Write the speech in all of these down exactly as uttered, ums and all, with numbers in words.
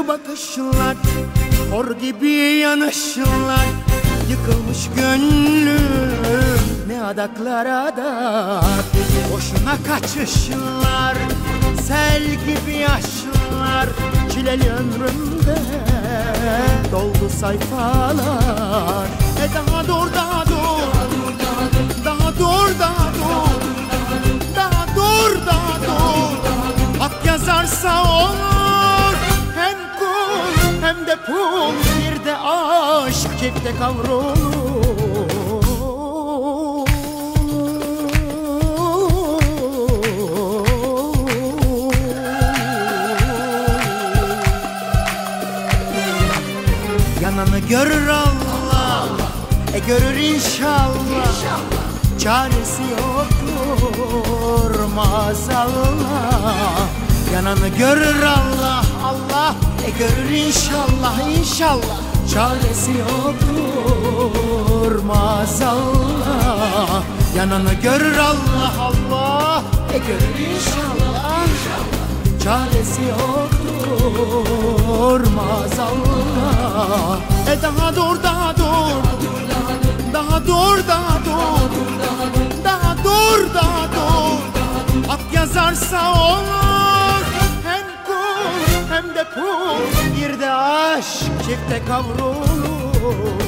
Güldürür bakışlar, hor gibi yanışlar. Yıkılmış gönlüm ne adaklar adak. Boşuna kaçışlar, sel gibi yaşlar. Çileli ömrümde doldu sayfalar. E daha dur, daha dur, daha dur, daha dur, daha dur, daha dur. Hak yazarsa olur, hem kul hem de pul. Bir de aşk çifte kavrulur. Yananı görür Allah, e görür inşallah. Çaresi yoktur maazallah. Yananı görür Allah, Allah, e görür inşallah, inşallah. Çaresi yoktur maazallah. Yananı görür Allah, Allah, e görür inşallah. Çaresi yoktur maazallah. E daha dur, daha dur, daha dur, daha dur, daha dur, daha dur. Hak yazarsa olur, hem kul hem de pul. Bir de aşk çifte kavrulur.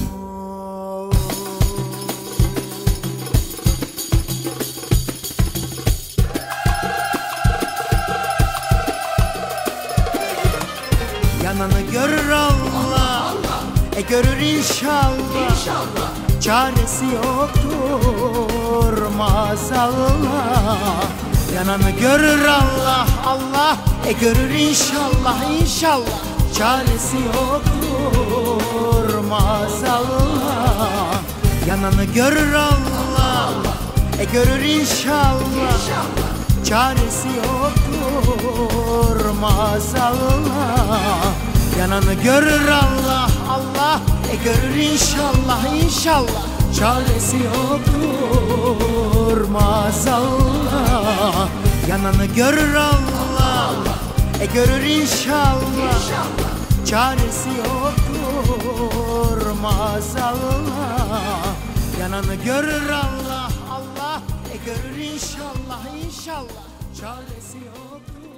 Yananı görür Allah, e görür inşallah. Çaresi yoktur maazallah. Yananı görür Allah, Allah, e görür inşallah, inşallah. Çaresi yoktur maazallah. Yananı görür Allah, e görür inşallah. Çaresi yoktur maazallah. Yananı görür Allah, Allah, e görür inşallah, inşallah. Çaresi yoktur maazallah. Yananı görür Allah, e görür inşallah. Çaresi yoktur maazallah. Yananı görür Allah, Allah, e görür inşallah, inşallah. Çaresi yoktur.